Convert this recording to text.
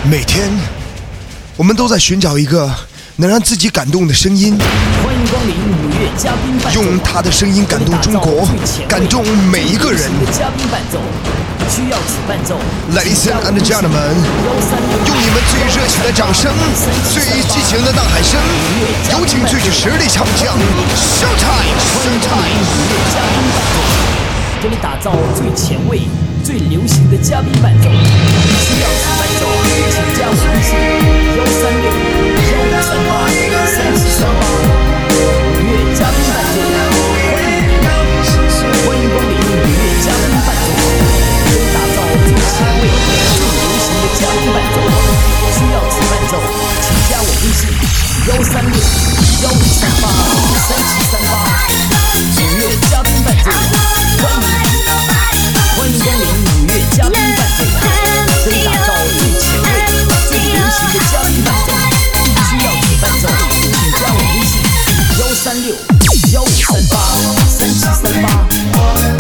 每天，我们都在寻找一个能让自己感动的声音。 欢迎光临5月嘉宾伴奏， 用他的声音感动中国，感动每一个人。 嘉宾伴奏需要此伴奏 Ladies and gentlemen， 用你们最热情的掌声，最激情的呐喊声，有请最具实力唱将 Showtime。 给你打造最前卫、最流行的嘉宾伴奏，需要此伴奏，请加我微信136-1538-3738。5月嘉宾伴奏，欢迎光临5月嘉宾伴奏，给你打造最前卫、最流行的嘉宾伴奏，需要此伴奏，请加我微信136-1538-3738。5月嘉宾伴奏，欢迎光临5月嘉宾伴奏，给你打造最前卫、最流行的嘉宾伴奏，需要此伴奏，请加我微信136-1538-3738。